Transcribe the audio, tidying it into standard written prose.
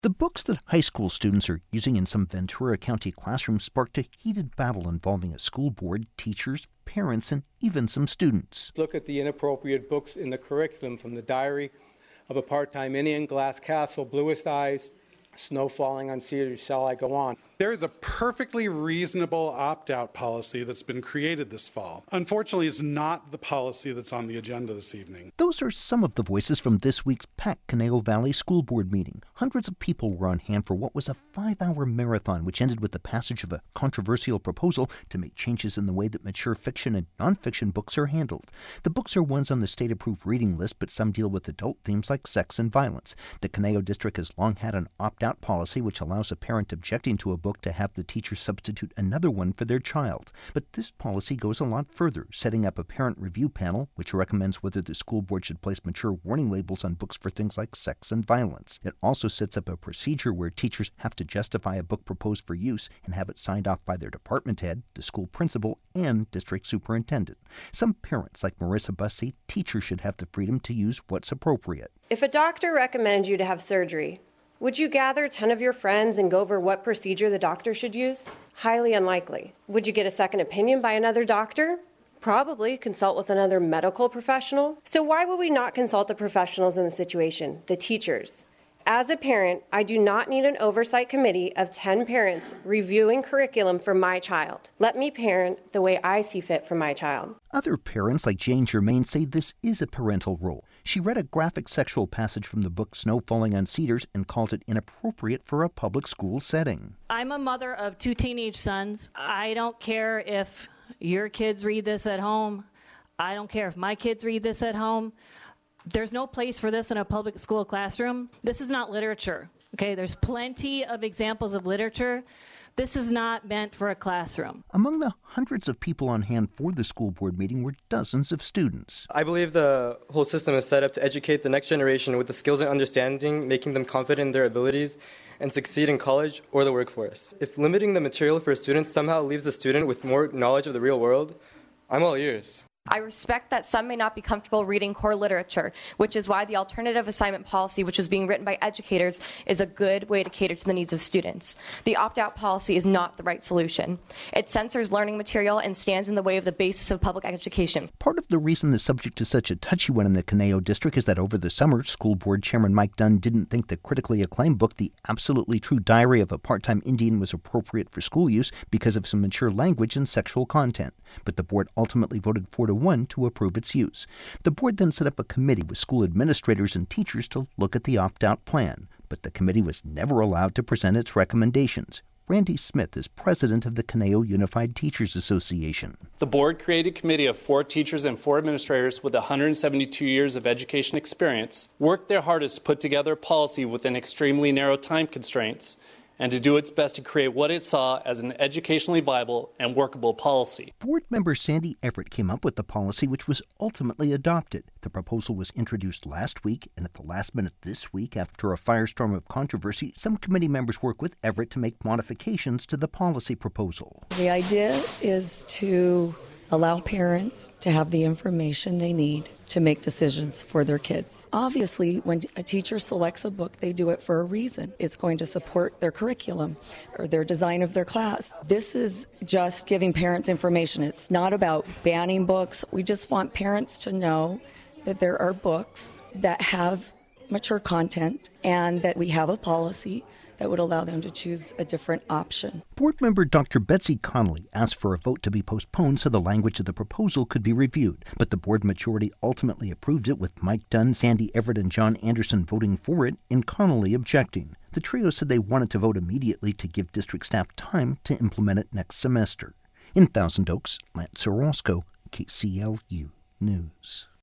The books that high school students are using in some Ventura County classrooms sparked a heated battle involving a school board, teachers, parents, and even some students. Look at the inappropriate books in the curriculum, from The Diary of a Part-Time Indian, Glass Castle, Bluest Eyes, Snow Falling on Cedars, shall I go on? There is a perfectly reasonable opt-out policy that's been created this fall. Unfortunately, it's not the policy that's on the agenda this evening. Those are some of the voices from this week's packed Conejo Valley School Board meeting. Hundreds of people were on hand for what was a 5-hour marathon, which ended with the passage of a controversial proposal to make changes in the way that mature fiction and nonfiction books are handled. The books are ones on the state-approved reading list, but some deal with adult themes like sex and violence. The Conejo District has long had an opt-out policy which allows a parent objecting to a book to have the teacher substitute another one for their child. But this policy goes a lot further, setting up a parent review panel which recommends whether the school board should place mature warning labels on books for things like sex and violence. It also sets up a procedure where teachers have to justify a book proposed for use and have it signed off by their department head, the school principal, and district superintendent. Some parents, like Marissa Bussey, teachers should have the freedom to use what's appropriate. If a doctor recommended you to have surgery, would you gather 10 of your friends and go over what procedure the doctor should use? Highly unlikely. Would you get a second opinion by another doctor? Probably consult with another medical professional. So why would we not consult the professionals in the situation, the teachers? As a parent, I do not need an oversight committee of 10 parents reviewing curriculum for my child. Let me parent the way I see fit for my child. Other parents, like Jane Germain, say this is a parental role. She read a graphic sexual passage from the book Snow Falling on Cedars and called it inappropriate for a public school setting. I'm a mother of 2 teenage sons. I don't care if your kids read this at home. I don't care if my kids read this at home. There's no place for this in a public school classroom. This is not literature, okay? There's plenty of examples of literature. This is not meant for a classroom. Among the hundreds of people on hand for the school board meeting were dozens of students. I believe the whole system is set up to educate the next generation with the skills and understanding, making them confident in their abilities and succeed in college or the workforce. If limiting the material for a student somehow leaves the student with more knowledge of the real world, I'm all ears. I respect that some may not be comfortable reading core literature, which is why the alternative assignment policy, which is being written by educators, is a good way to cater to the needs of students. The opt-out policy is not the right solution. It censors learning material and stands in the way of the basis of public education. Part of the reason the subject is such a touchy one in the Conejo District is that over the summer, School Board Chairman Mike Dunn didn't think the critically acclaimed book, The Absolutely True Diary of a Part-Time Indian, was appropriate for school use because of some mature language and sexual content. But the board ultimately voted 4-1 to approve its use. The board then set up a committee with school administrators and teachers to look at the opt-out plan, but the committee was never allowed to present its recommendations. Randy Smith is president of the Conejo Unified Teachers Association. The board created a committee of 4 teachers and 4 administrators with 172 years of education experience, worked their hardest to put together a policy within extremely narrow time constraints, and to do its best to create what it saw as an educationally viable and workable policy. Board member Sandy Everett came up with the policy, which was ultimately adopted. The proposal was introduced last week, and at the last minute this week, after a firestorm of controversy, some committee members worked with Everett to make modifications to the policy proposal. The idea is to allow parents to have the information they need to make decisions for their kids. Obviously, when a teacher selects a book, they do it for a reason. It's going to support their curriculum or their design of their class. This is just giving parents information. It's not about banning books. We just want parents to know that there are books that have mature content and that we have a policy that would allow them to choose a different option. Board member Dr. Betsy Connolly asked for a vote to be postponed so the language of the proposal could be reviewed, but the board majority ultimately approved it, with Mike Dunn, Sandy Everett, and John Anderson voting for it and Connolly objecting. The trio said they wanted to vote immediately to give district staff time to implement it next semester. In Thousand Oaks, Lance Orozco, KCLU News.